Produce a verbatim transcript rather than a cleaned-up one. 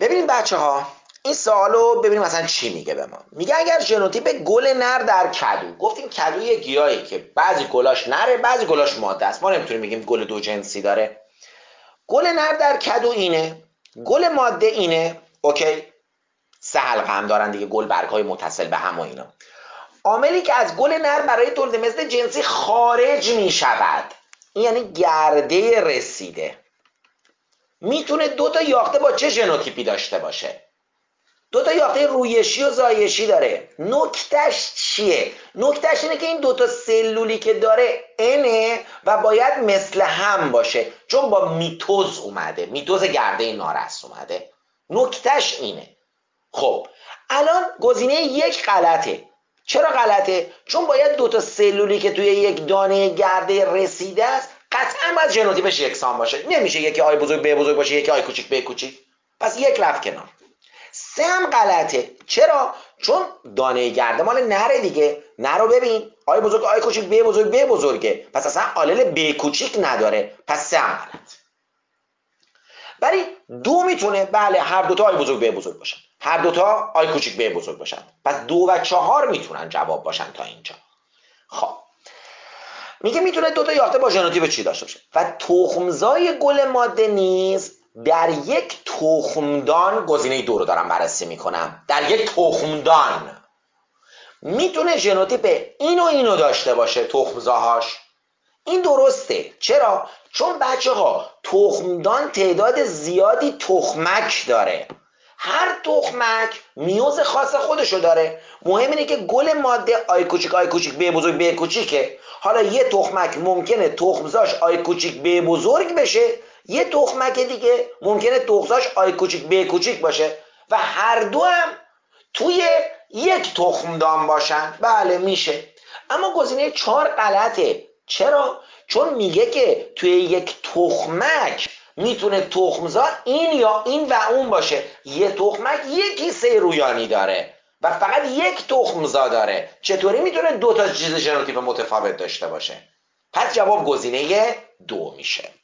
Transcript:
ببینید بچه ها، این سوالو ببینیم مثلا چی میگه به ما. میگه اگر ژنوتیپ گل نر در کدو، گفتیم کدو یه گیاهی که بعضی گلاش نره بعضی گلاش ماده است، ما نمیتونیم بگیم گل دو جنسی داره. گل نر در کدو اینه، گل ماده اینه، اوکی، سه حلقه هم دارن دیگه، گل برگ‌های متصل به هم و اینا. عاملی که از گل نر برای تولید مثل جنسی خارج میشود، این یعنی گرده رسیده، میتونه دو تا یاقه با چه ژنوتیپی داشته باشه؟ دو تا یاقه رویشی و زایشی داره. نکتهش چیه؟ نکتهش اینه که این دو تا سلولی که داره انه و باید مثل هم باشه، چون با میتوز اومده، میتوز گرده نارس اومده. نکتهش اینه. خب الان گزینه یک غلطه. چرا غلطه؟ چون باید دو تا سلولی که توی یک دانه گرده رسیده است قطعا باید ژنوتیپش یکسان باشه. نمیشه یکی آی بزرگ ب بزرگ باشه یکی آی کوچیک ب کوچیک. پس یک رفت کنار. سه هم غلطه. چرا؟ چون دانه گرده مال نره دیگه. نرو ببین، آی بزرگ آی کوچیک ب بزرگ ب بزرگه، پس اصلا آلل ب کوچیک نداره. پس سه هم غلط. ولی دو میتونه بله هر دوتا آی بزرگ ب بزرگ باشن، هر دوتا آی کوچیک ب بزرگ باشن. پس دو و چهار میتونن جواب باشن تا اینجا. خب میگه میتونه دوتا یافته با ژنوتیپ چی داشته باشه و تخمزای گل ماده نیز در یک تخمدان، گزینه دو رو دارم بررسی میکنم، در یک تخمدان میتونه ژنوتیپ اینو اینو داشته باشه تخمزاهاش. این درسته. چرا؟ چون بچه ها تخمدان تعداد زیادی تخمک داره، هر تخمک میوز خاص خودشو داره. مهم اینه که گل ماده آی کوچیک آی کوچیک ب بزرگ ب کوچیکه. حالا یه تخمک ممکنه تخمزاش آی کوچیک ب بزرگ بشه، یه تخمک دیگه ممکنه تخمزاش آی کوچیک ب کوچیک باشه و هر دو هم توی یک تخمدان باشن. بله میشه. اما گزینه چهار غلطه. چرا؟ چون میگه که توی یک تخمک میتونه تخمزا این یا این و اون باشه. یه تخمک یک کیسه رویانی داره و فقط یک تخمزا داره. چطوری میتونه دو تا چیز ژنوتیپ متفاوت داشته باشه؟ پس جواب گزینه دو میشه.